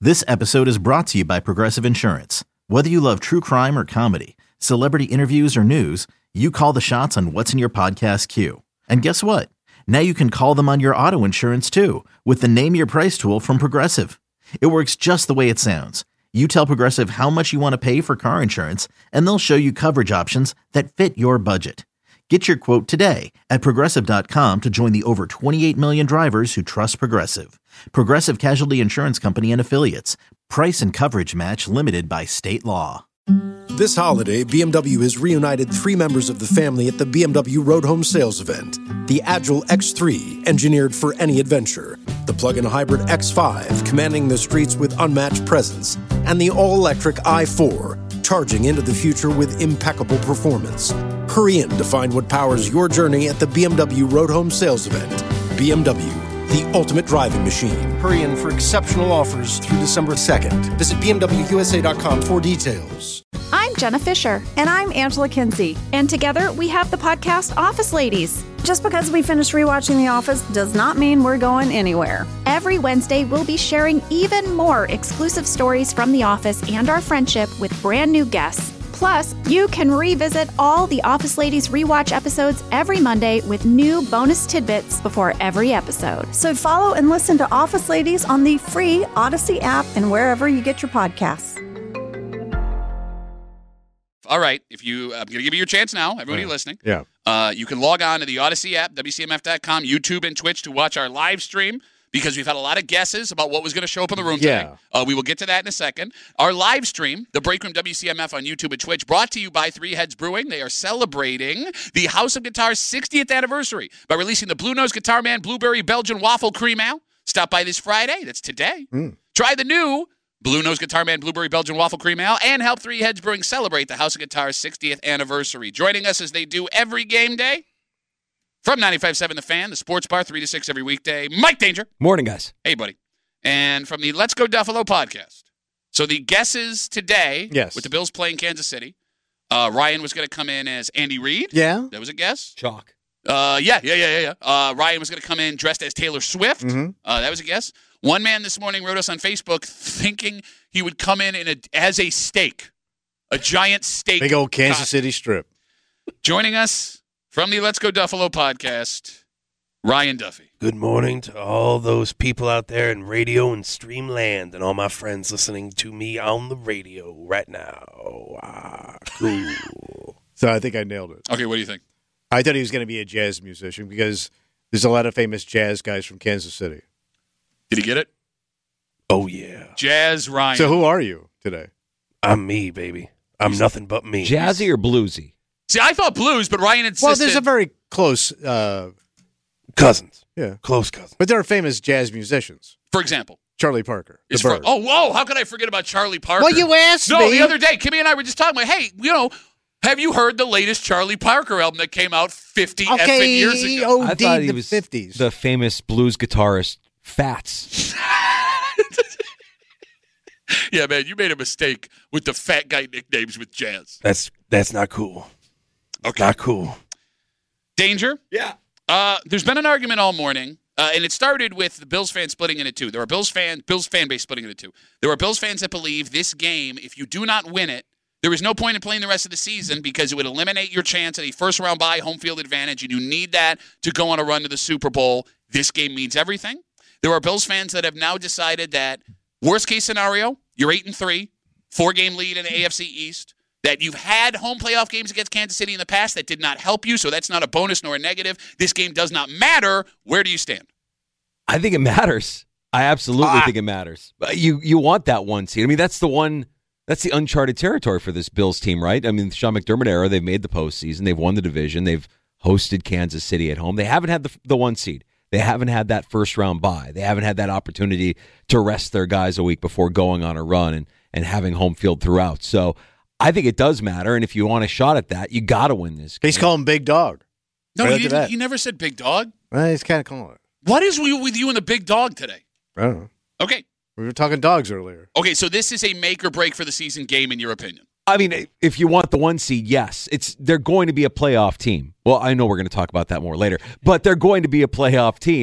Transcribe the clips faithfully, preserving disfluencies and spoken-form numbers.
This episode is brought to you by Progressive Insurance. Whether you love true crime or comedy, celebrity interviews or news, you call the shots on what's in your podcast queue. And guess what? Now you can call them on your auto insurance too with the Name Your Price tool from Progressive. It works just the way it sounds. You tell Progressive how much you want to pay for car insurance, and they'll show you coverage options that fit your budget. Get your quote today at Progressive dot com to join the over twenty-eight million drivers who trust Progressive. Progressive Casualty Insurance Company and Affiliates. Price and coverage match limited by state law. This holiday, B M W has reunited three members of the family at the B M W Road Home Sales Event. The Agile X three, engineered for any adventure. The plug-in hybrid X five, commanding the streets with unmatched presence. And the all-electric i four, charging into the future with impeccable performance. Hurry in to find what powers your journey at the B M W Road Home Sales Event. B M W, the ultimate driving machine. Hurry in for exceptional offers through December second. Visit B M W U S A dot com for details. I'm Jenna Fisher. And I'm Angela Kinsey. And together we have the podcast Office Ladies. Just because we finished rewatching The Office does not mean we're going anywhere. Every Wednesday, we'll be sharing even more exclusive stories from The Office and our friendship with brand new guests. Plus, you can revisit all the Office Ladies rewatch episodes every Monday with new bonus tidbits before every episode. So follow and listen to Office Ladies on the free Odyssey app and wherever you get your podcasts. All right, if you, I'm going to give you your chance now, everybody yeah. listening. Yeah. Uh, you can log on to the Odyssey app, W C M F dot com, YouTube, and Twitch to watch our live stream because we've had a lot of guesses about what was going to show up in the room yeah. today. Uh, we will get to that in a second. Our live stream, the Break Room W C M F on YouTube and Twitch, brought to you by Three Heads Brewing. They are celebrating the House of Guitar's sixtieth anniversary by releasing the Blue Nose Guitar Man Blueberry Belgian Waffle Cream Ale. Stop by this Friday. That's today. Mm. Try the new Blue Nose Guitar Man Blueberry Belgian Waffle Cream Ale, and help Three Heads Brewing celebrate the House of Guitar's sixtieth anniversary. Joining us as they do every game day from ninety-five point seven The Fan, the sports bar, three to six every weekday, Mike Danger. Morning, guys. Hey, buddy. And from the Let's Go Duffalo podcast. So the guesses today yes. with the Bills playing Kansas City, uh, Ryan was going to come in as Andy Reid. Yeah. That was a guess. Chalk. Uh, yeah, yeah, yeah, yeah, yeah. Uh, Ryan was going to come in dressed as Taylor Swift. Mm-hmm. Uh, that was a guess. One man this morning wrote us on Facebook thinking he would come in, in a, as a steak, a giant steak. Big old Kansas costume. City strip. Joining us from the Let's Go Duffalo podcast, Ryan Duffy. Good morning to all those people out there in radio and stream land and all my friends listening to me on the radio right now. Ah, cool. So I think I nailed it. Okay, what do you think? I thought he was going to be a jazz musician because there's a lot of famous jazz guys from Kansas City. Did he get it? Oh, yeah. Jazz Ryan. So who are you today? I'm me, baby. I'm He's nothing but me. Jazzy or bluesy? See, I thought blues, but Ryan insisted. Well, there's a very close... Uh, cousins. Yeah. Close cousins. But there are famous jazz musicians. For example? Charlie Parker. Is for, oh, whoa, how could I forget about Charlie Parker? Well, you asked no, me. No, the other day, Kimmy and I were just talking about, hey, you know... Have you heard the latest Charlie Parker album that came out fifty okay, effing years ago? I thought he the was fifties. The famous blues guitarist Fats. Yeah, man, you made a mistake with the fat guy nicknames with jazz. That's that's not cool. Okay. Not cool. Danger? Yeah. Uh, there's been an argument all morning, uh, and it started with the Bills fans splitting into two. There are Bills fans, Bills fan base splitting into two. There are Bills fans that believe this game, if you do not win it, there is no point in playing the rest of the season because it would eliminate your chance at a first-round bye, home field advantage, and you need that to go on a run to the Super Bowl. This game means everything. There are Bills fans that have now decided that worst-case scenario, you're eight and three, four-game lead in the A F C East, that you've had home playoff games against Kansas City in the past that did not help you, so that's not a bonus nor a negative. This game does not matter. Where do you stand? I think it matters. I absolutely ah. think it matters. You you want that one seed. I mean, that's the one... That's the uncharted territory for this Bills team, right? I mean, the Sean McDermott era, they've made the postseason. They've won the division. They've hosted Kansas City at home. They haven't had the the one seed. They haven't had that first-round bye. They haven't had that opportunity to rest their guys a week before going on a run and, and having home field throughout. So I think it does matter, and if you want a shot at that, you got to win this game. He's calling Big Dog. No, right he, didn't, he never said big dog. Well, he's kind of calling it. What is with you and the big dog today? I don't know. Okay. We were talking dogs earlier. Okay, so this is a make or break for the season game, in your opinion? I mean, if you want the one seed, yes. It's they're going to be a playoff team. Well, I know we're going to talk about that more later, but they're going to be a playoff team.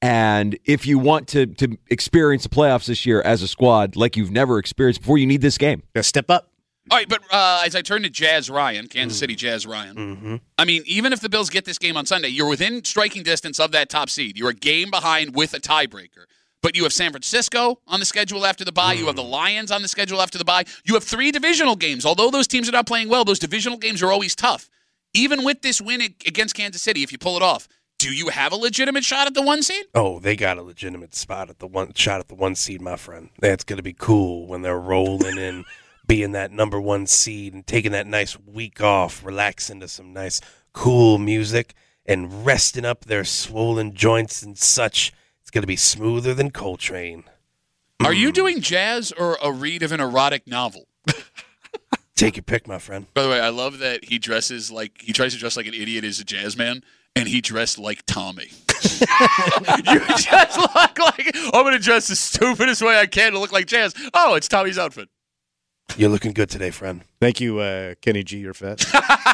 And if you want to to experience the playoffs this year as a squad like you've never experienced before, you need this game. Gotta step up. All right, but uh, as I turn to Jazz Ryan, Kansas City Jazz Ryan, Mm-hmm. I mean, even if the Bills get this game on Sunday, you're within striking distance of that top seed. You're a game behind with a tiebreaker. But you have San Francisco on the schedule after the bye. Mm. You have the Lions on the schedule after the bye. You have three divisional games. Although those teams are not playing well, those divisional games are always tough. Even with this win against Kansas City, if you pull it off, do you have a legitimate shot at the one seed? Oh, they got a legitimate spot at the one shot at the one seed, my friend. That's going to be cool when they're rolling in, being that number one seed and taking that nice week off, relaxing to some nice cool music and resting up their swollen joints and such. It's going to be smoother than Coltrane. Are you doing jazz or a read of an erotic novel? Take your pick, my friend. By the way, I love that he dresses like he tries to dress like an idiot as a jazz man, and he dressed like Tommy. You just look like I'm going to dress the stupidest way I can to look like jazz. Oh, it's Tommy's outfit. You're looking good today, friend. Thank you, uh, Kenny G. You're fat.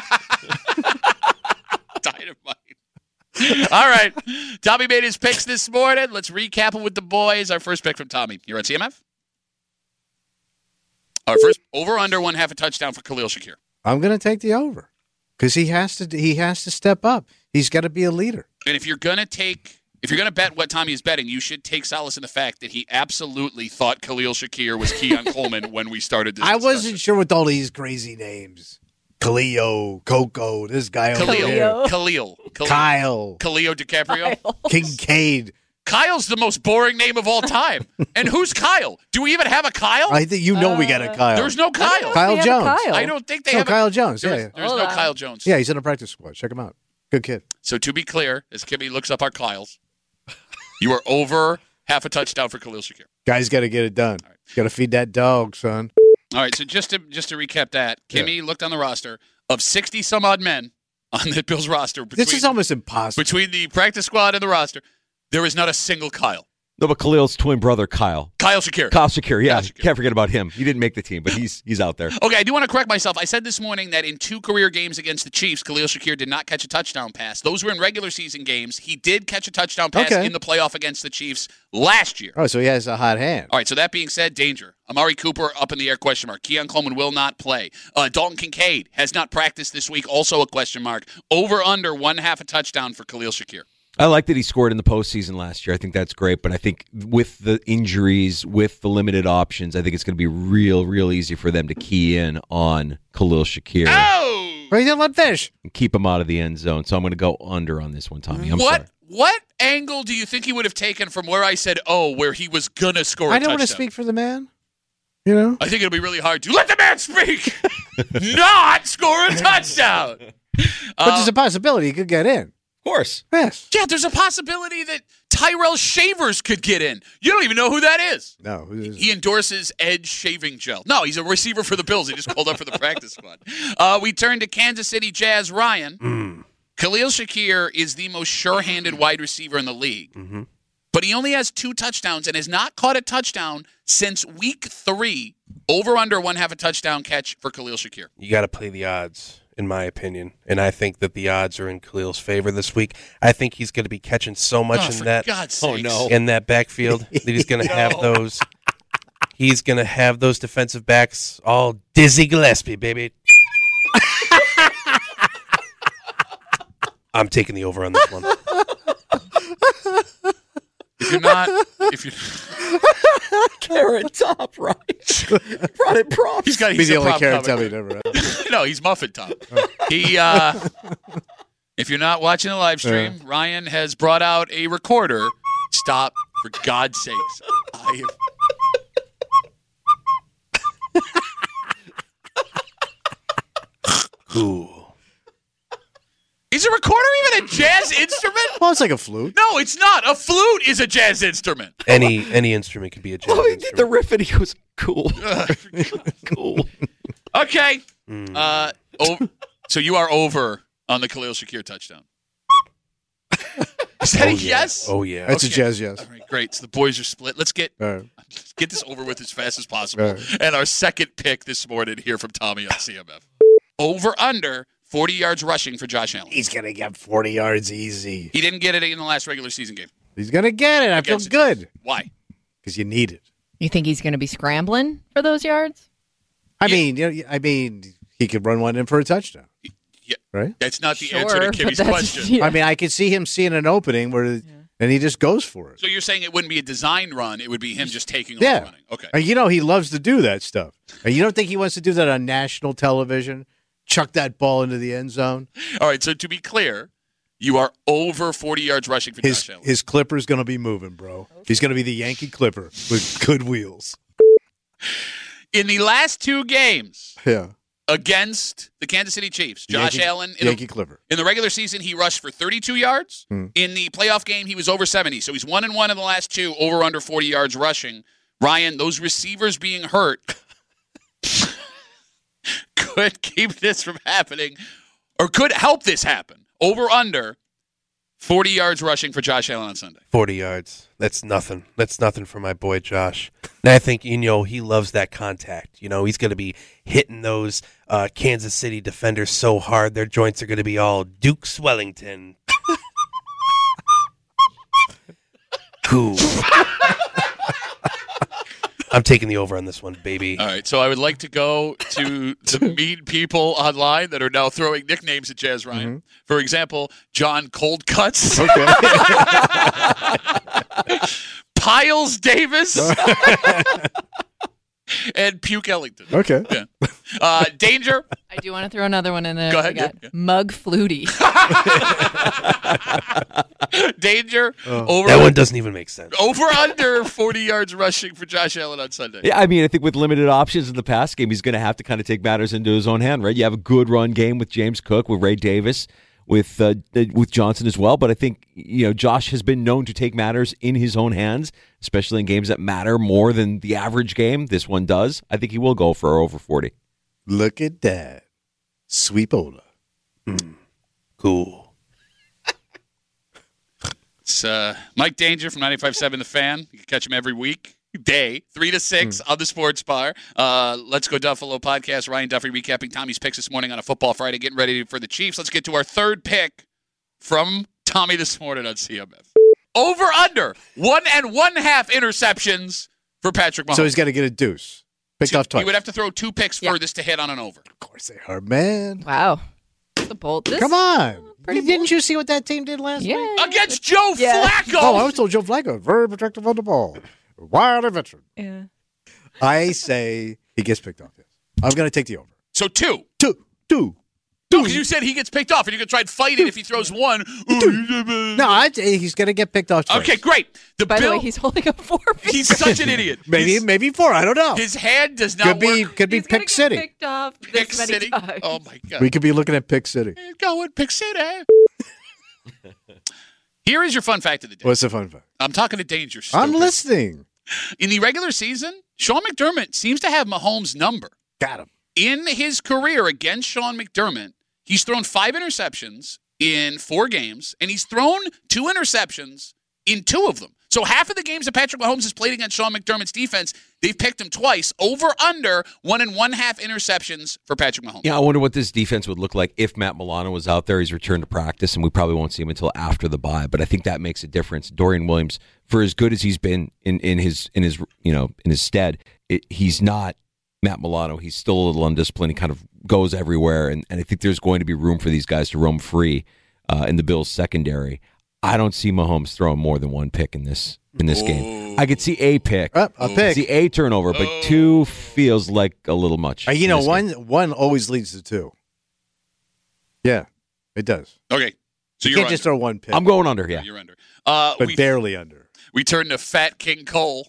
Dynamite. All right. Tommy made his picks this morning. Let's recap them with the boys. Our first pick from Tommy. You're on C M F? Our first over under one half a touchdown for Khalil Shakir. I'm going to take the over because he has to. He has to step up. He's got to be a leader. And if you're going to take, if you're going to bet what Tommy is betting, you should take solace in the fact that he absolutely thought Khalil Shakir was Keon Coleman when we started this I discussion. wasn't sure with all these crazy names. Khalil, Coco, this guy over Khalil, here. Khalil, Khalil, Kyle, Khalil DiCaprio. Kyle. Kincaid. Kyle's the most boring name of all time. And who's Kyle? Do we even have a Kyle? I think you know we got a Kyle. There's no Kyle. Kyle We have a Jones. Kyle. I don't think they No, have Kyle a, Jones. There's, Yeah, there's Hold no on. Kyle Jones. yeah, he's in a practice squad. Check him out. Good kid. So to be clear, as Kimmy looks up our Kyles, you are over half a touchdown for Khalil Shakir. Guy's got to get it done. right. Got to feed that dog, son. All right, so just to just to recap that, Kimmy looked on the roster of sixty some odd men on the Bills roster. Between, This is almost impossible. between the practice squad and the roster. There is not a single Kyle. No, but Khalil's twin brother, Kyle. Kyle Shakir. Kyle Shakir, yeah. Kyle Shakir. Can't forget about him. He didn't make the team, but he's he's out there. Okay, I do want to correct myself. I said this morning that in two career games against the Chiefs, Khalil Shakir did not catch a touchdown pass. Those were in regular season games. He did catch a touchdown pass Okay. in the playoff against the Chiefs last year. Oh, so he has a hot hand. All right, so that being said, danger. Amari Cooper up in the air, question mark. Keon Coleman will not play. Uh, Dalton Kincaid has not practiced this week, also a question mark. Over under one half a touchdown for Khalil Shakir. I like that he scored in the postseason last year. I think that's great, but I think with the injuries, with the limited options, I think it's going to be real, real easy for them to key in on Khalil Shakir Oh! Right, he let fish. and keep him out of the end zone. So I'm going to go under on this one, Tommy. I'm what sorry. what angle do you think he would have taken from where I said, oh, where he was going to score a I don't touchdown? want to speak for the man. You know? I think it'll be really hard to let the man speak, not score a touchdown. But there's a possibility he could get in. Of course. Yes. Yeah, there's a possibility that Tyrell Shavers could get in. You don't even know who that is. No. who is- He endorses Edge shaving gel. No, he's a receiver for the Bills. He just called up for the practice squad. Uh, we turn to Kansas City Jazz Ryan. Mm. Khalil Shakir is the most sure-handed wide receiver in the league. Mm-hmm. But he only has two touchdowns and has not caught a touchdown since week three. Over under one half a touchdown catch for Khalil Shakir. You got to play the odds, in my opinion. And I think that the odds are in Khalil's favor this week. I think he's going to be catching so much Oh, in for that God's sakes. in that backfield that he's going to have those. He's going to have those defensive backs all Dizzy Gillespie, baby. I'm taking the over on this one. If you're not, if you, Carrot top, right? Brought it props. he's got Be he's the a only prop carrot comic. tubby never had. No, he's Muffin Top. He, uh, if you're not watching the live stream, Ryan has brought out a recorder. Stop, for God's sakes. I Cool. Is a recorder even a jazz instrument? Well, it's like a flute. No, it's not. A flute is a jazz instrument. Any any instrument could be a jazz Oh, he did the instrument. riff and he goes, cool. Cool. Okay. Mm. Uh, oh, so you are over on the Khalil Shakir touchdown. Is that Oh, a yeah. yes? Oh, yeah. That's Okay. a jazz yes. All right, great. So the boys are split. Let's get All right. let's get this over with as fast as possible. All right. And our second pick this morning here from Tommy on C M F. Over under forty yards rushing for Josh Allen. He's going to get forty yards easy. He didn't get it in the last regular season game. He's going to get it. I feel Against the good. Chiefs. Why? Because you need it. You think he's going to be scrambling for those yards? I Yeah. mean, you know, I mean, he could run one in for a touchdown. Yeah. Right? That's not the Sure, answer to but Kimmy's that's- question. yeah. I mean, I could see him seeing an opening where, and he just goes for it. So you're saying it wouldn't be a design run, it would be him just taking Yeah. off running. Okay. And you know, he loves to do that stuff. And you don't think he wants to do that on national television? Chuck that ball into the end zone? All right, so to be clear, you are over forty yards rushing for His Josh Allen. his Clipper's going to be moving, bro. He's going to be the Yankee Clipper with good wheels. In the last two games Yeah. against the Kansas City Chiefs, Josh Yankee, Allen, in, Yankee the, Clipper. in the regular season, he rushed for thirty-two yards. Hmm. In the playoff game, he was over seventy. So he's one and one in the last two, over under forty yards rushing. Ryan, those receivers being hurt could keep this from happening or could help this happen. Over under forty yards rushing for Josh Allen on Sunday. forty yards. That's nothing. That's nothing for my boy Josh. And I think, you know, he loves that contact. You know, he's going to be hitting those uh, Kansas City defenders so hard, their joints are going to be all Duke Swellington. Cool. I'm taking the over on this one, baby. All right, so I would like to go to the mean people online that are now throwing nicknames at Jazz Ryan. Mm-hmm. For example, John Cold Cuts, Okay. Piles Davis, and Puke Ellington. okay. Yeah. Uh, Danger. I do want to throw another one in there. Go ahead, I got yeah, yeah. Mug Flutie. Danger. Oh. Over, That one doesn't even make sense. over under forty yards rushing for Josh Allen on Sunday. Yeah, I mean, I think with limited options in the pass game, he's going to have to kind of take matters into his own hand, right? You have a good run game with James Cook, with Ray Davis, with uh, with Johnson as well. But I think, you know, Josh has been known to take matters in his own hands, especially in games that matter more than the average game. This one does. I think he will go for over forty. Look at that. Sweepola. Cool. It's uh, Mike Danger from ninety-five point seven The Fan. You can catch him every week, day, three to six on the Sports Bar. Uh, Let's Go Duffalo podcast. Ryan Duffy recapping Tommy's picks this morning on a Football Friday, getting ready for the Chiefs. Let's get to our third pick from Tommy this morning on C M F. Over under one and one half interceptions for Patrick Mahomes. So he's got to get a deuce. Picked So off twice. He would have to throw two picks Yeah. for this to hit on an over. Of course they are, man. Wow. That's a bold. This, Come on. pretty Didn't you see what that team did last week? Yeah. Against Joe Yeah. Flacco. Oh, I was told Joe Flacco, very protective on the ball. Wild and veteran. Yeah. I say he gets picked off. Yes. I'm going to take the over. So two. Two. Two. No, because you said he gets picked off, and you're going to try and fight it if he throws one. No, I, he's going to get picked off twice. Okay, great. The By Bill, the way, he's holding up four. he's such an idiot. Maybe His, maybe four. I don't know. his hand does not Could be work. could be He's gonna Pick get City. Picked off this Pick many City. times. Oh my God. We could be looking at Pick City. Going Pick City. Here is your fun fact of the day. What's the fun fact? I'm talking to Danger. I'm stupid. listening. In the regular season, Sean McDermott seems to have Mahomes' number. Got him. In his career against Sean McDermott, he's thrown five interceptions in four games, and he's thrown two interceptions in two of them. So half of the games that Patrick Mahomes has played against Sean McDermott's defense, they've picked him twice. Over under one and one half interceptions for Patrick Mahomes. Yeah, I wonder what this defense would look like if Matt Milano was out there. He's returned to practice, and we probably won't see him until after the bye. But I think that makes a difference. Dorian Williams, for as good as he's been in, in his in his you know in his stead, it, he's not Matt Milano. He's still a little undisciplined. He kind of goes everywhere, and, and I think there's going to be room for these guys to roam free uh, in the Bills' secondary. I don't see Mahomes throwing more than one pick in this in this game. I could see a pick, Uh, a I pick. see a turnover, but two feels like a little much. Uh, you in know, this one game. one always leads to two. Yeah, it does. Okay. So You you're can't just under. throw one pick. I'm going under. Yeah, You're under. Uh, but we, barely under. we turn to Fat King Cole.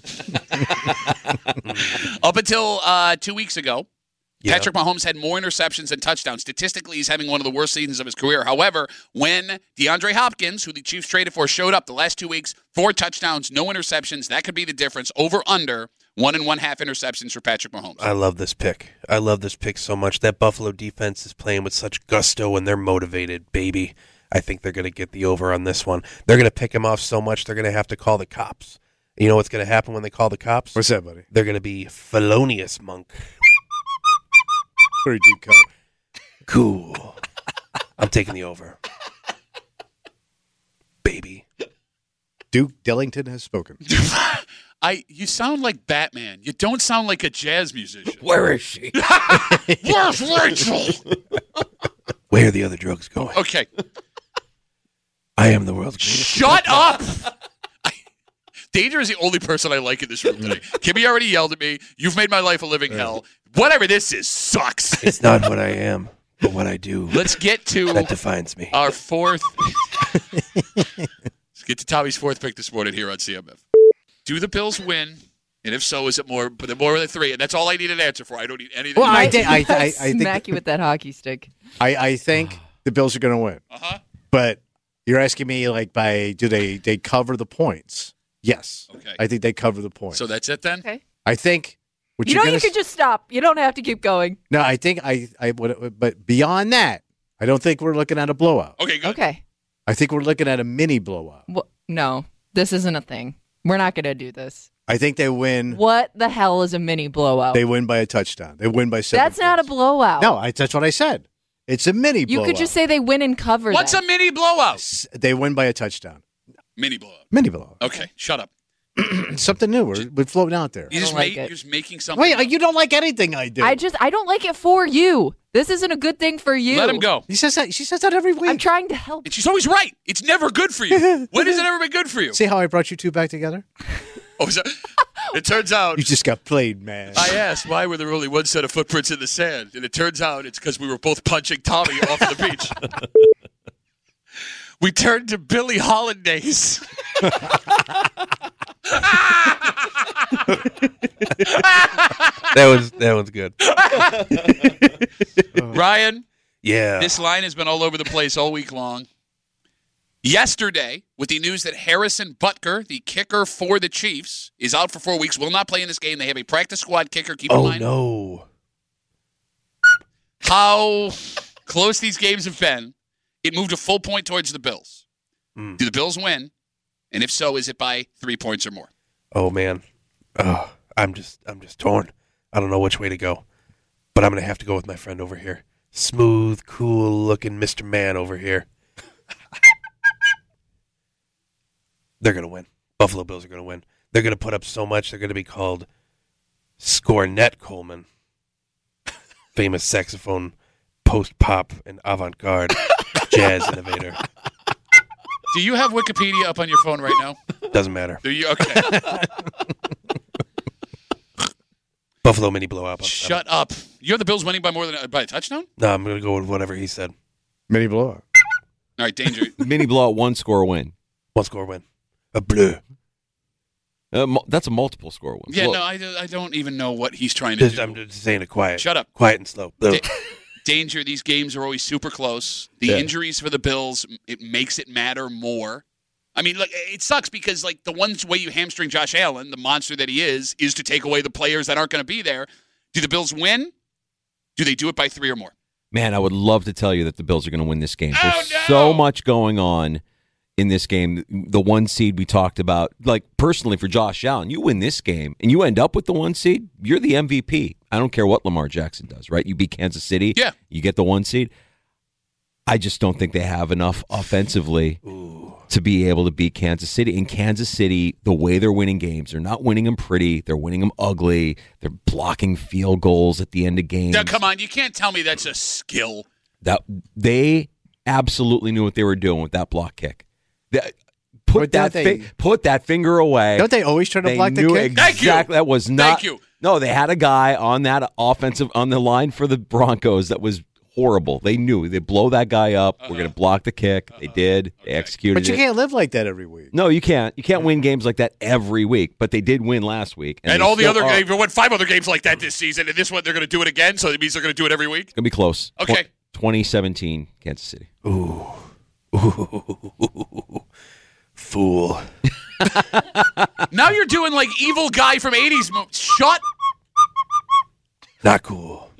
Up until uh, two weeks ago, Yeah. Patrick Mahomes had more interceptions than touchdowns. Statistically, he's having one of the worst seasons of his career. However, when DeAndre Hopkins, who the Chiefs traded for, showed up the last two weeks, four touchdowns, no interceptions, that could be the difference. Over under one and one half interceptions for Patrick Mahomes. I love this pick. I love this pick so much. That Buffalo defense is playing with such gusto, and they're motivated, baby. I think they're going to get the over on this one. They're going to pick him off so much, they're going to have to call the cops. You know what's going to happen when they call the cops? What's that, buddy? They're going to be felonious monk. Very deep cut. Cool. I'm taking the over. Baby. Duke Dillington has spoken. I. You sound like Batman. You don't sound like a jazz musician. Where is she? Where's Rachel? Where are the other drugs going? Okay. I am the world's greatest. Shut up! I, Danger is the only person I like in this room today. Kimmy already yelled at me. You've made my life a living hell. Whatever this is sucks. It's not what I am, but what I do. Let's get to That defines me. our fourth. Let's get to Tommy's fourth pick this morning here on C M F. Do the Bills win? And if so, is it more? But more than three, and that's all I need an answer for. I don't need anything. Well, I, Might- think I, I, I might think smack you with that hockey stick. I, I think the Bills are going to win. Uh huh. But you're asking me, like, by do they they cover the points? Yes. Okay. I think they cover the points. So that's it then. Okay. I think what You you're know, gonna you could just stop. You don't have to keep going. no. I think I I would, but beyond that, I don't think we're looking at a blowout. Okay. Good. Okay. I think we're looking at a mini blowout. Well, no, this isn't a thing. We're not going to do this. I think they win. What the hell is a mini blowout? They win by a touchdown. They win by seven. That's not a points. blowout. No, I, that's what I said. It's a mini You blowout. could just say they win and cover. What's then. a mini blowout? S- They win by a touchdown. Mini blowout. Mini blowout. Okay. Shut up. It's something new. We're, we're floating out there. You I just, don't like make, it. you're just making something. Wait, up. you don't like anything I do. I just I don't like it for you. This isn't a good thing for you. Let him go. He says that. She says that every week. I'm trying to help. And she's always right. It's never good for you. When has it ever been good for you? See how I brought you two back together? Oh, is that, it turns out You just got played, man. I asked why were there only one set of footprints in the sand, and it turns out it's because we were both punching Tommy off the beach. We turned to Billie Hollandaise. That was that one's good. Ryan, Yeah. this line has been all over the place all week long. Yesterday, with the news that Harrison Butker, the kicker for the Chiefs, is out for four weeks, will not play in this game. They have a practice squad kicker. Keep in oh mind no. how close these games have been. It moved a full point towards the Bills. Mm. Do the Bills win? And if so, is it by three points or more? Oh man. Oh, I'm just I'm just torn. I don't know which way to go. But I'm gonna have to go with my friend over here. Smooth, cool looking Mister Man over here. They're gonna win. Buffalo Bills are gonna win. They're gonna put up so much they're gonna be called Scornet Coleman. Famous saxophone post pop and avant garde jazz innovator. Do you have Wikipedia up on your phone right now? Doesn't matter. Do you? Okay. Buffalo mini blowout. Shut up. You have the Bills winning by more than by a touchdown? No, I'm gonna go with whatever he said. Mini blowout. All right, Danger. Mini blowout, one score win. One score win. A bleu. Uh, mul- that's a multiple score win. Yeah, Well, no, I, I don't even know what he's trying to Just, do. I'm just saying it quiet. Shut up. Quiet and slow. Bleu. Da- Danger, these games are always super close. The Yeah. injuries for the Bills, it makes it matter more. I mean, look, it sucks because, like, the one way you hamstring Josh Allen, the monster that he is, is to take away the players that aren't going to be there. Do the Bills win? Do they do it by three or more? Man, I would love to tell you that the Bills are going to win this game. Oh, There's no! so much going on in this game. The one seed we talked about, like personally for Josh Allen, you win this game and you end up with the one seed, you're the M V P. I don't care what Lamar Jackson does, right? You beat Kansas City, Yeah. you get the one seed. I just don't think they have enough offensively to be able to beat Kansas City. In Kansas City, the way they're winning games, they're not winning them pretty. They're winning them ugly. They're blocking field goals at the end of games. Now, come on, you can't tell me that's a skill. That they absolutely knew what they were doing with that block kick. That, put But that don't they- fi- put that finger away. Don't they always try to They block the knew kick? Thank you. exactly that was not. Thank you. No, they had a guy on that offensive on the line for the Broncos that was horrible. They knew they blow that guy up. Uh-huh. We're going to block the kick. They did. They executed But you it. can't live like that every week. No, you can't. You can't win games like that every week. But they did win last week, And, they all the still other are. they've won five other games like that this season, and this one they're going to do it again, so it means they're going to do it every week? It's going to be close. Okay. twenty seventeen Kansas City. Ooh. Ooh. Fool. Now you're doing like evil guy from eighties movies. Shut. Not cool.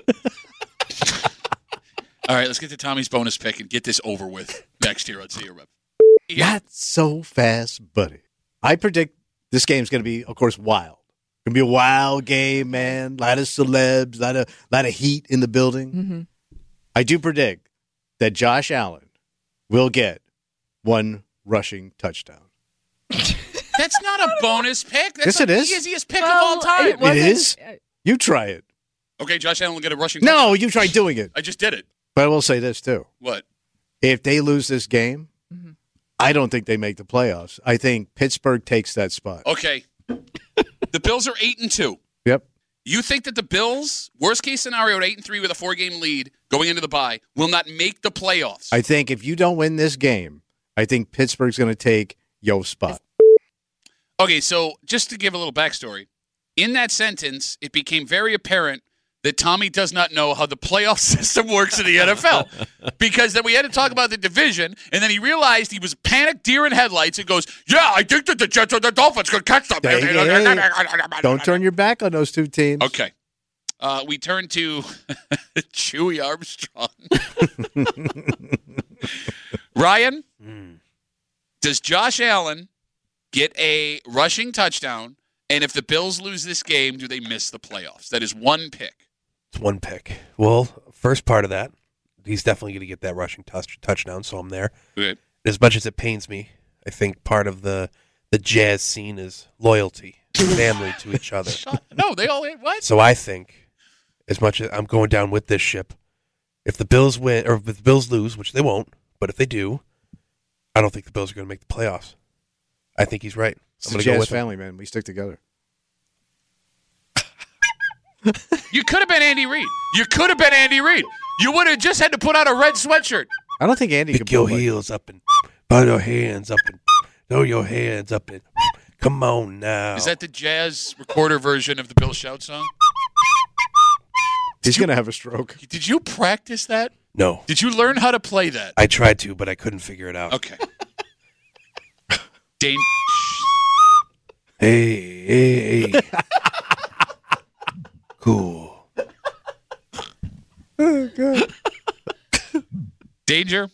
All right, let's get to Tommy's bonus pick and get this over with next year on C R M. Not so fast, buddy. I predict this game's going to be, of course, wild. Going to be a wild game, man. A lot of celebs, a lot of, lot of heat in the building. Mm-hmm. I do predict that Josh Allen will get one rushing touchdown. That's not a bonus pick. That's Yes, like it is. the easiest pick Well, of all time. it wasn't- It is? You try it. Okay, Josh Allen will get a rushing. No, you try doing it. I just did it. But I will say this, too. What? If they lose this game, Mm-hmm. I don't think they make the playoffs. I think Pittsburgh takes that spot. Okay. The Bills are eight and two. Yep. You think that the Bills, worst case scenario, at eight and three with a four game lead going into the bye, will not make the playoffs? I think if you don't win this game, I think Pittsburgh's going to take your spot. Okay, so just to give a little backstory, in that sentence, it became very apparent that Tommy does not know how the playoff system works in the N F L. Because then we had to talk about the division, and then he realized he was panicked deer in headlights and goes, yeah, I think that the Jets or the Dolphins could catch them. Hey, hey, don't turn your back on those two teams. Okay. Uh, we turn to Chewy Armstrong. Ryan, Mm. does Josh Allen get a rushing touchdown? And if the Bills lose this game, do they miss the playoffs? That is one pick. It's one pick. Well, first part of that, he's definitely going to get that rushing touch, touchdown, so I'm there. Good. As much as it pains me, I think part of the the Jazz scene is loyalty, family to each other. No, they all what? So I think, as much as I'm going down with this ship, if the Bills win or if the Bills lose, which they won't, but if they do, I don't think the Bills are going to make the playoffs. I think he's right. It's I'm the going to go Jazz with him. family, man. We stick together. You could have been Andy Reid. You could have been Andy Reid. You would have just had to put on a red sweatshirt. I don't think Andy Pick could your pull like- heels up and put your hands up and throw your hands up and come on now. Is that the jazz recorder version of the Bill Shout song? He's going to have a stroke. Did you practice that? No. Did you learn how to play that? I tried to, but I couldn't figure it out. Okay. Dane. Hey, hey, hey. Cool. Oh, God. Danger.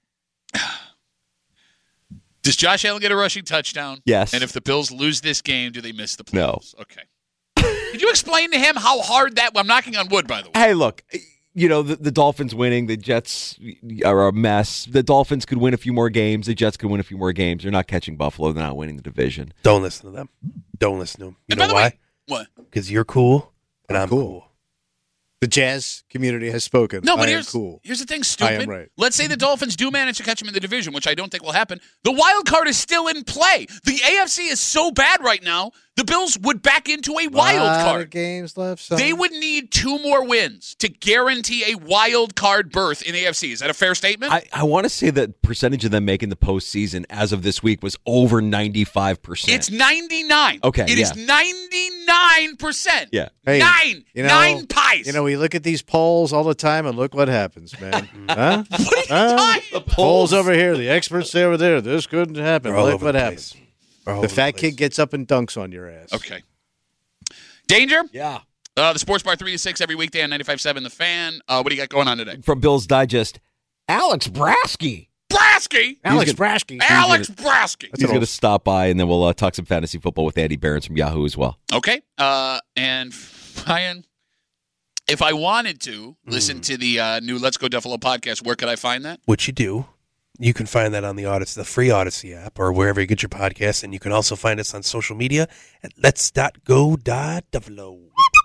Does Josh Allen get a rushing touchdown? Yes. And if the Bills lose this game, do they miss the No. playoffs? Okay. Did you explain to him how hard that? I'm knocking on wood, by the way. Hey, look, you know, the, the Dolphins winning, the Jets are a mess. The Dolphins could win a few more games. The Jets could win a few more games. They're not catching Buffalo. They're not winning the division. Don't listen to them. Don't listen to them. You And by know the why? way, what? Because you're cool and I'm I'm cool. cool. The Jazz community has spoken. No, but I here's am cool. here's the thing, I stupid. am right. Let's say the Dolphins do manage to catch him in the division, which I don't think will happen. The wild card is still in play. The A F C is so bad right now. The Bills would back into a wild Lot of card. games left. Son. They would need two more wins to guarantee a wild card berth in the A F C. Is that a fair statement? I, I want to say that percentage of them making the postseason as of this week was over ninety-five percent. It's ninety-nine. Okay, It is yeah. ninety-nine percent. Yeah. Hey, Nine. you know, Nine pies. You know, we look at these polls all the time, and look what happens, man. huh? what are you Huh? talking about? Polls over here, the experts say over there. This couldn't happen. They're all Look over what the happens. place. They're all The over fat place. kid gets up and dunks on your ass. Okay. Danger? Yeah. Uh, the Sports Bar three to six every weekday on ninety-five point seven The Fan. Uh, what do you got going on today? From Bill's Digest, Alex Brasky. Brasky! Alex He's gonna- Brasky. Alex Brasky! He's going to stop by, and then we'll uh, talk some fantasy football with Andy Behrens from Yahoo as well. Okay. Uh, and Ryan, if I wanted to listen to the uh, new Let's Go Duffalo podcast, where could I find that? What you do, you can find that on the Odyssey, the free Odyssey app, or wherever you get your podcasts, and you can also find us on social media at let's dot go dot duffalo.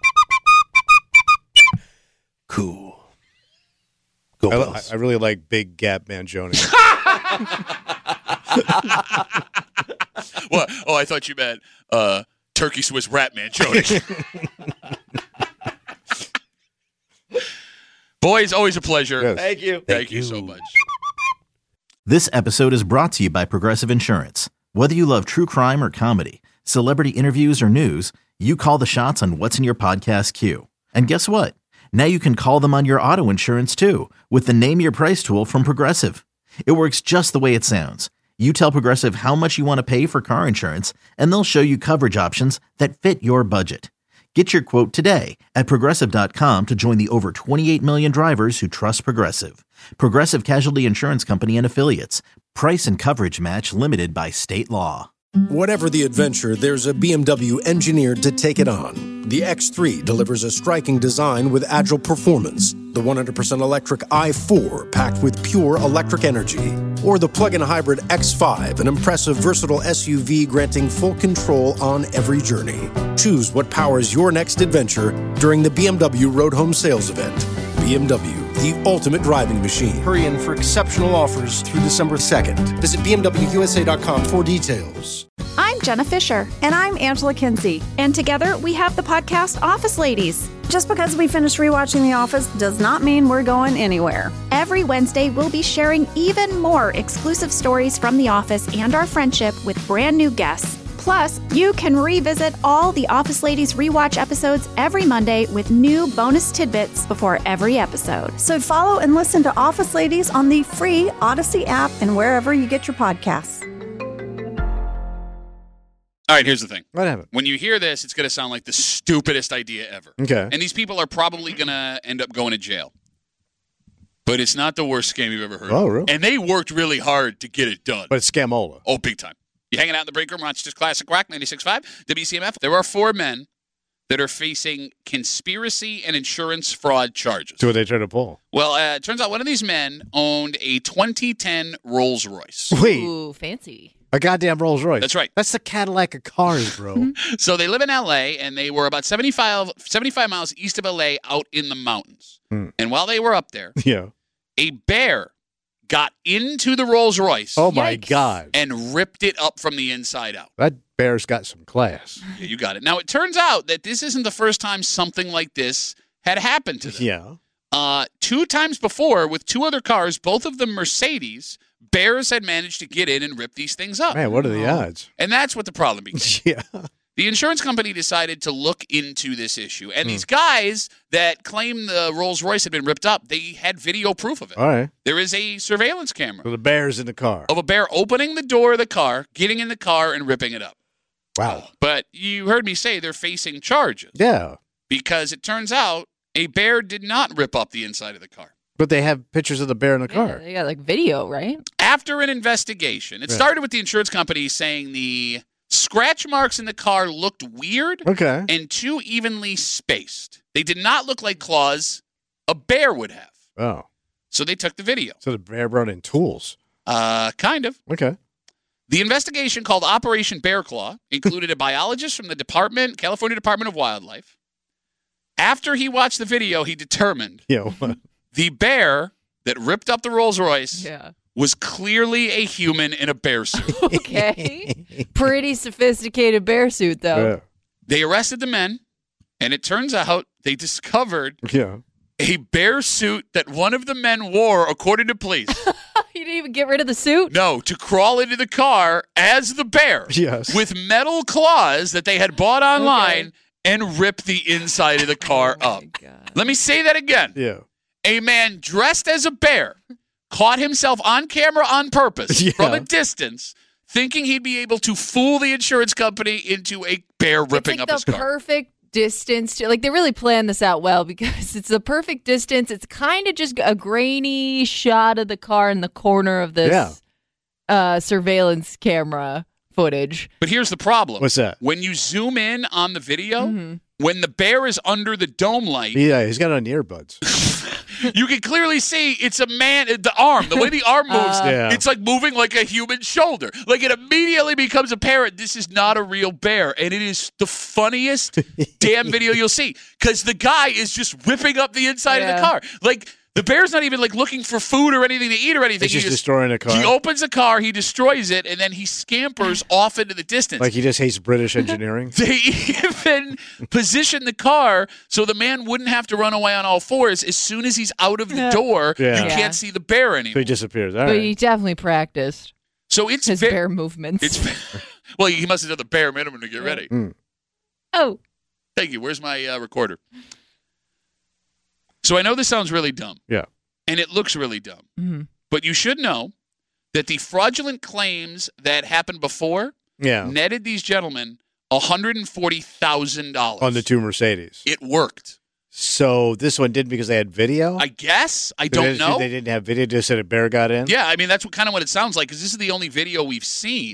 Cool. Go I, Bills. I really like Big Gap Mangione. What? Oh, I thought you meant uh, Turkey Swiss Rat Man Jody. Boys, always a pleasure. Yes. Thank you. Thank, Thank you. you. so much. This episode is brought to you by Progressive Insurance. Whether you love true crime or comedy, celebrity interviews or news, you call the shots on what's in your podcast queue. And guess what? Now you can call them on your auto insurance too with the Name Your Price tool from Progressive. It works just the way it sounds. You tell Progressive how much you want to pay for car insurance, and they'll show you coverage options that fit your budget. Get your quote today at Progressive dot com to join the over twenty-eight million drivers who trust Progressive. Progressive Casualty Insurance Company and Affiliates. Price and coverage match limited by state law. Whatever the adventure, there's a B M W engineered to take it on. The X three delivers a striking design with agile performance. The one hundred percent electric i four packed with pure electric energy. or the plug-in hybrid X five, an impressive, versatile S U V granting full control on every journey. Choose what powers your next adventure during the B M W Road Home Sales Event. B M W, the ultimate driving machine. Hurry in for exceptional offers through December second. Visit B M W U S A dot com for details. I'm Jenna Fisher. And I'm Angela Kinsey. And together we have the podcast Office Ladies. Just because we finished rewatching The Office does not mean we're going anywhere. Every Wednesday, we'll be sharing even more exclusive stories from The Office and our friendship with brand new guests. Plus, you can revisit all the Office Ladies rewatch episodes every Monday with new bonus tidbits before every episode. So follow and listen to Office Ladies on the free Odyssey app and wherever you get your podcasts. All right, here's the thing. What happened? When you hear this, it's going to sound like the stupidest idea ever. Okay. And these people are probably going to end up going to jail. But it's not the worst scam you've ever heard Oh, of. really? And they worked really hard to get it done. But it's Scamola. Oh, big time. You hanging out in the break room, Rochester's Classic Rock, ninety-six point five, W C M F. There are four men that are facing conspiracy and insurance fraud charges. So what they try to pull? Well, uh, it turns out one of these men owned a twenty ten Rolls Royce. Wait, Ooh, fancy. a goddamn Rolls Royce. That's right. That's the Cadillac of cars, bro. So they live in L A, and they were about seventy-five, seventy-five miles east of L A out in the mountains. Hmm. And while they were up there, Yeah. a bear got into the Rolls Royce Oh, my Yikes. God. and ripped it up from the inside out. That bear's got some class. Yeah, you got it. Now, it turns out that this isn't the first time something like this had happened to them. Yeah. Uh, two times before, with two other cars, both of them Mercedes, bears had managed to get in and rip these things up. Man, what are the odds? And that's what the problem became. Yeah. The insurance company decided to look into this issue. And Hmm. these guys that claim the Rolls Royce had been ripped up, they had video proof of it. All right. There is a surveillance camera So the bear's in the car. of a bear opening the door of the car, getting in the car, and ripping it up. Wow. But you heard me say they're facing charges Yeah. because it turns out a bear did not rip up the inside of the car. But they have pictures of the bear in the Yeah, car. they got like video, right? After an investigation, it Yeah. started with the insurance company saying the scratch marks in the car looked weird Okay. and too evenly spaced. They did not look like claws a bear would have. Oh. So they took the video. So the bear brought in tools. Uh, kind of. Okay. The investigation, called Operation Bear Claw, included a biologist from the Department, California Department of Wildlife. After he watched the video, he determined Yeah. What? the bear that ripped up the Rolls Royce Yeah. was clearly a human in a bear suit. Okay. Pretty sophisticated bear suit, though. They arrested the men, and it turns out they discovered Yeah. a bear suit that one of the men wore, according to police. You didn't even get rid of the suit? No, to crawl into the car as the bear. Yes. With metal claws that they had bought online Okay. and rip the inside of the car Oh, up. my God. Let me say that again. Yeah. A man dressed as a bear caught himself on camera on purpose Yeah. from a distance, thinking he'd be able to fool the insurance company into a bear ripping it's like up the his car. perfect distance to, like, they really planned this out well because it's the perfect distance. It's kind of just a grainy shot of the car in the corner of this Yeah. uh, surveillance camera footage. But here's the problem. What's that? When you zoom in on the video, Mm-hmm. when the bear is under the dome light, Yeah, he's got on earbuds. you can clearly see it's a man, the arm, the way the arm moves, Uh, Yeah. it's like moving like a human shoulder. Like it immediately becomes apparent this is not a real bear. And it is the funniest damn video you'll see because the guy is just ripping up the inside of the Yeah. car. Like the bear's not even like looking for food or anything to eat or anything. He's He just destroying a car. He opens the car, he destroys it, and then he scampers off into the distance. Like he just hates British engineering. They even positioned the car so the man wouldn't have to run away on all fours. As soon as he's out of the door, Yeah. you Yeah. can't see the bear So anymore. he disappears. All But right. he definitely practiced So it's his ve- bear movements. It's well, he must have done the bare minimum to get ready. oh, Thank you. Where's my uh, recorder? So I know this sounds really dumb, Yeah. and it looks really dumb, Mhm. but you should know that the fraudulent claims that happened before Yeah. netted these gentlemen one hundred forty thousand dollars On the two Mercedes. It worked. So this one didn't because they had video? I guess. I They don't didn't- know. They didn't have video, just said a bear got in? Yeah, I mean, that's what, kind of what it sounds like because this is the only video we've seen.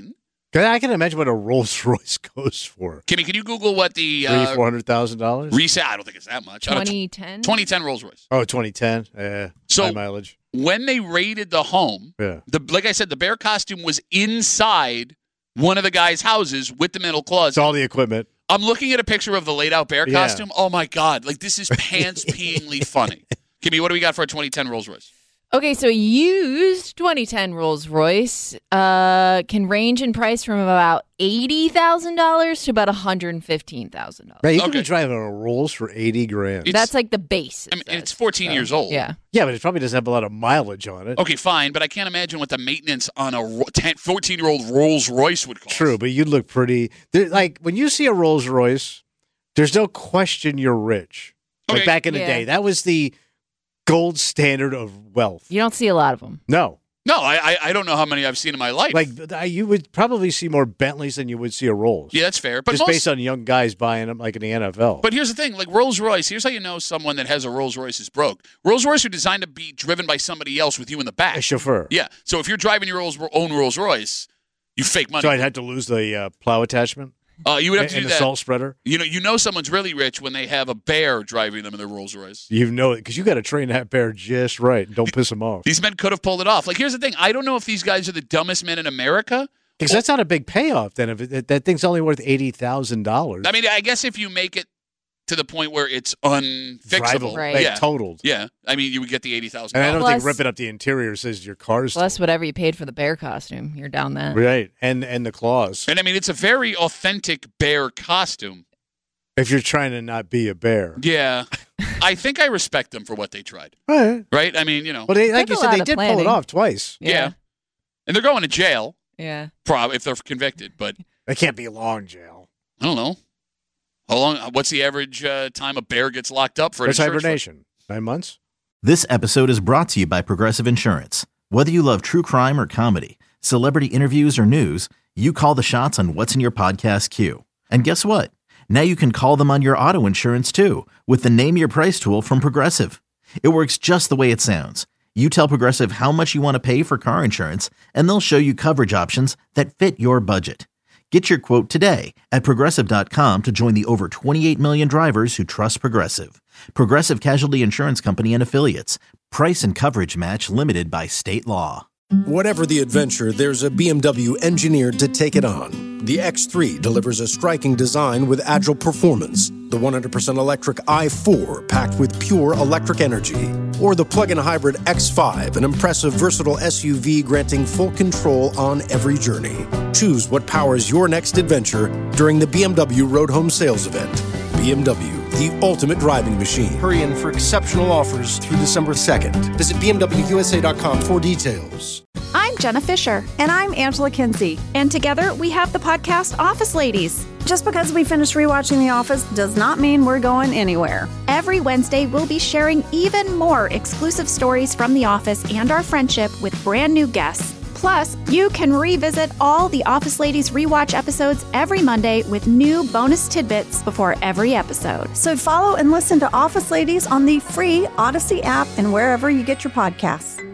I can imagine what a Rolls Royce goes for. Kimmy, can you Google what the Three, uh, four hundred thousand dollars. resale? I don't think it's that much. twenty ten twenty ten Rolls Royce. Oh, twenty ten. Yeah. So- high mileage. When they raided the home, Yeah. the like I said, the bear costume was inside one of the guys' houses with the metal claws. It's all the equipment. I'm looking at a picture of the laid out bear Yeah. costume. Oh my god! Like this is pants peeingly funny. Kimmy, what do we got for a twenty ten Rolls Royce? Okay, so used twenty ten Rolls Royce uh, can range in price from about eighty thousand dollars to about one hundred fifteen thousand dollars. Man, you could Okay. be driving a Rolls for eighty grand. It's- That's like the base. it I mean, says. it's fourteen years old. Yeah. yeah, but it probably doesn't have a lot of mileage on it. Okay, fine, but I can't imagine what the maintenance on a ro- ten, fourteen-year-old Rolls Royce would cost. True, but you'd look pretty. there- Like when you see a Rolls Royce, there's no question you're rich. Like Okay. back in the Yeah. day, that was the gold standard of wealth. You don't see a lot of them. No, No, I, I I don't know how many I've seen in my life. like th- I- you would probably see more Bentleys than you would see a Rolls. yeah, that's fair. But just most, based on young guys buying them, like in the N F L. But here's the thing, like Rolls Royce. Here's how you know someone that has a Rolls Royce is broke. Rolls Royce are designed to be driven by somebody else with you in the back. a chauffeur. Yeah. So if you're driving your Rolls, own Rolls Royce, you fake money. So I'd have to lose the uh, plow attachment uh, you would have and, to and do the that. salt spreader. You know, you know someone's really rich when they have a bear driving them in their Rolls Royce. You know it because you got to train that bear just right. Don't piss him off. These men could have pulled it off. Like, here's the thing: I don't know if these guys are the dumbest men in America. Because that's not a big payoff. Then if it, that thing's only worth eighty thousand dollars. I mean, I guess if you make it to the point where it's unfixable, Right. like yeah, totaled. yeah. I mean, you would get the eighty thousand. And I don't Plus- think ripping up the interior says your car's Plus, whatever you paid for the bear costume, you're down that. right, and and the claws. And I mean, it's a very authentic bear costume. If you're trying to not be a bear, Yeah, I think I respect them for what they tried. right? Right? I mean, you know, Well, they, like Took you a said, lot they of did pull it planning. off twice. yeah. And they're going to jail, Yeah. prob if they're convicted. But They can't be long jail. I don't know how long. What's the average uh, time a bear gets locked up for? an That's insurance fraud? hibernation. Nine months. This episode is brought to you by Progressive Insurance. Whether you love true crime or comedy, celebrity interviews or news, you call the shots on what's in your podcast queue. And guess what? Now you can call them on your auto insurance too with the Name Your Price tool from Progressive. It works just the way it sounds. You tell Progressive how much you want to pay for car insurance, and they'll show you coverage options that fit your budget. Get your quote today at Progressive dot com to join the over twenty-eight million drivers who trust Progressive. Progressive Casualty Insurance Company and Affiliates. Price and coverage match limited by state law. Whatever the adventure, there's a B M W engineered to take it on. The X three delivers a striking design with agile performance. The one hundred percent electric i four packed with pure electric energy. Or the plug-in hybrid X five, an impressive versatile S U V granting full control on every journey. Choose what powers your next adventure during the B M W Road Home Sales Event. B M W, the ultimate driving machine. Hurry in for exceptional offers through December second. Visit B M W U S A dot com for details. I'm Jenna Fisher, And I'm Angela Kinsey. and together we have the podcast Office Ladies. Just because we finished rewatching The Office does not mean we're going anywhere. Every Wednesday, we'll be sharing even more exclusive stories from The Office and our friendship with brand new guests. Plus, you can revisit all the Office Ladies rewatch episodes every Monday with new bonus tidbits before every episode. So follow and listen to Office Ladies on the free Odyssey app and wherever you get your podcasts.